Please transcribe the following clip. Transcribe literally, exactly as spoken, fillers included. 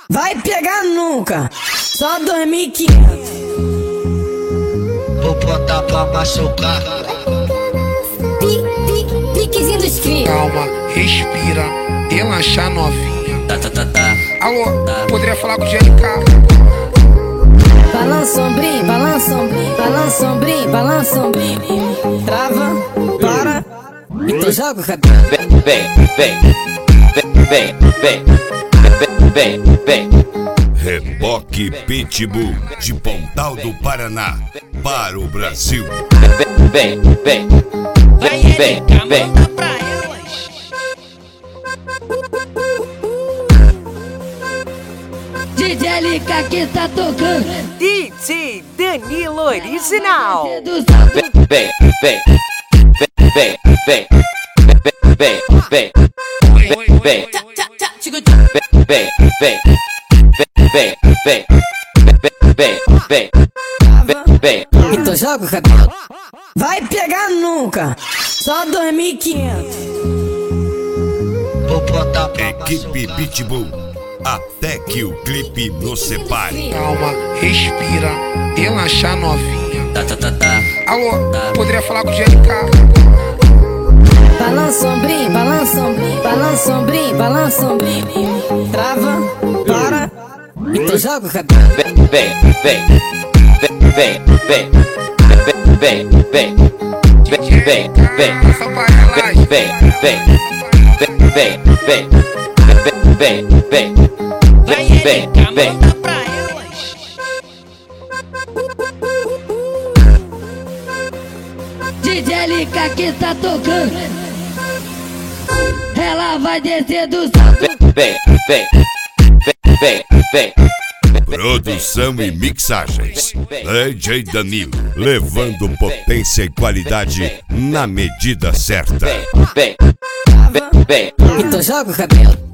Vai pegar nunca, só dois mil e quinhentos. Vou botar pra machucar. Piquezinho dos cria. Calma, respira, relaxa novinha. Tá, tá, tá, tá. Alô, tá. Poderia falar com o G L K? Balança ombrinho, balança ombrinho, balança ombrinho, balança ombrinho. Trava, para, então joga o cabelo. Vem, vem, vem, vem, vem, vem, vem. Reboque Pitbull de Pontal do Paraná para o Brasil. Vem, vem, vem, vem, vem. D J L K que tá tocando. D J Danilo Original. Vem, vem, vem, vem, vem, vem, vem, vem, vem, vem, vem, vem, vem, vem, vem, vem, vem. Então joga o cabelo. Vai pegar nunca, só dois mil e quinhentos. Vou botar pra Equipe Pitbull, até que o clipe nos separe. Calma, respira, relaxa novinha. Tá, tá, tá, tá. Alô, poderia falar com o G L K? Balança ombrinho, balança ombrinho, balança ombrinho, balança ombrinho. Trava, para, então joga o cabelo. Vem, vem, vem, vem, vem, vem, vem, vem, vem, vem, vem, Essa aparelhagem. vem, vem, vem, vem, vem, vem, vem, vem, vem. D J L K que tá tocando. Ela vai descer do salto. Vem, vem, vem, vem, vem. Produção e mixagens, D J Danilo, levando potência e qualidade na medida certa. Vem, vem, vem. Então joga o cabelo.